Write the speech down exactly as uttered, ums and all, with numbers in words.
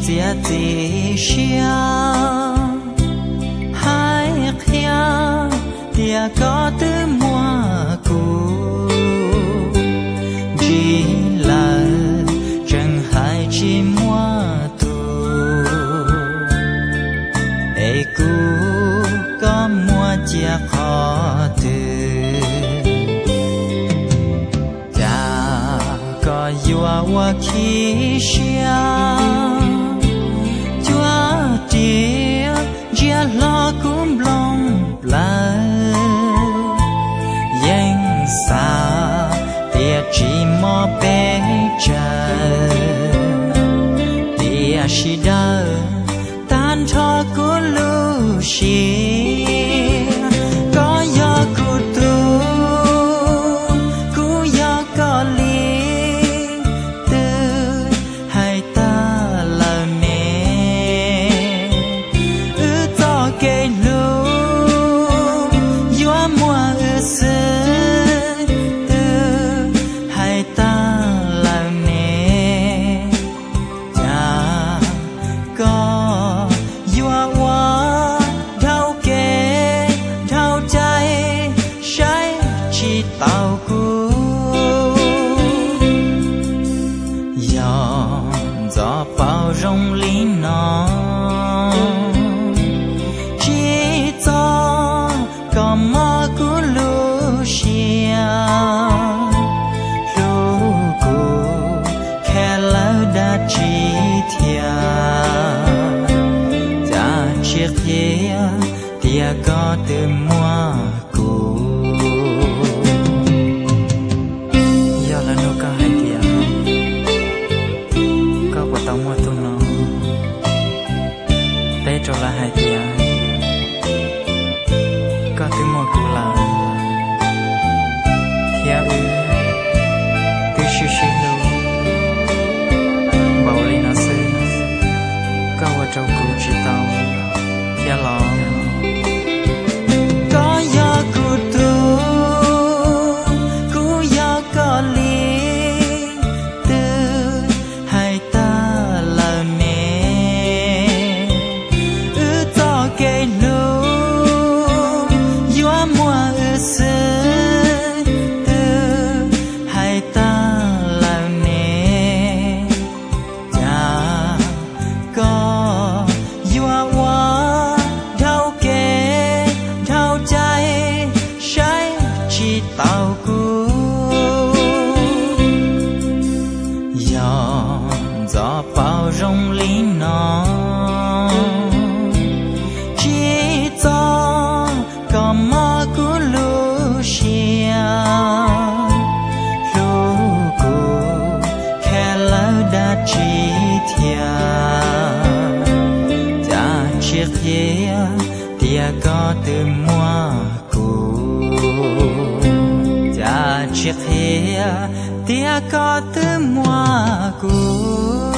chia chỉ xia hai khía tia có tư mùa cũ chỉ là chẳng hai chỉ mùa tu ai cũ có mùa chia khó từ có yêu wa khi xia chúa tia gia lo cũng lòng lại yang xa tia chỉ mò bé trời tia chỉ đau tan thọ của lưu xia có gió của tu cũng gió có li tao cũ gió gió bao rong lý nó chỉ cho có mơ của lưu xia lưu cũ khe lỡ đã chỉ thia đã chiếc kia tia có từ mua cũ tao mua tu nó đây cho là hai tia có tiếng mua cụ là thia ư cứ xíu xíu đâu bảo lý nó sư có vào trong cụ chỉ tao thia lò có gió cụ tu cụ gió có lý tao cũ gió gió bao rong lý nó chỉ cho có mơ của lưu xia lưu cũ khe lỡ đã chỉ thia đã chiếc kia tia có từ mua cũ chiếc hia tia có từ mua cũ.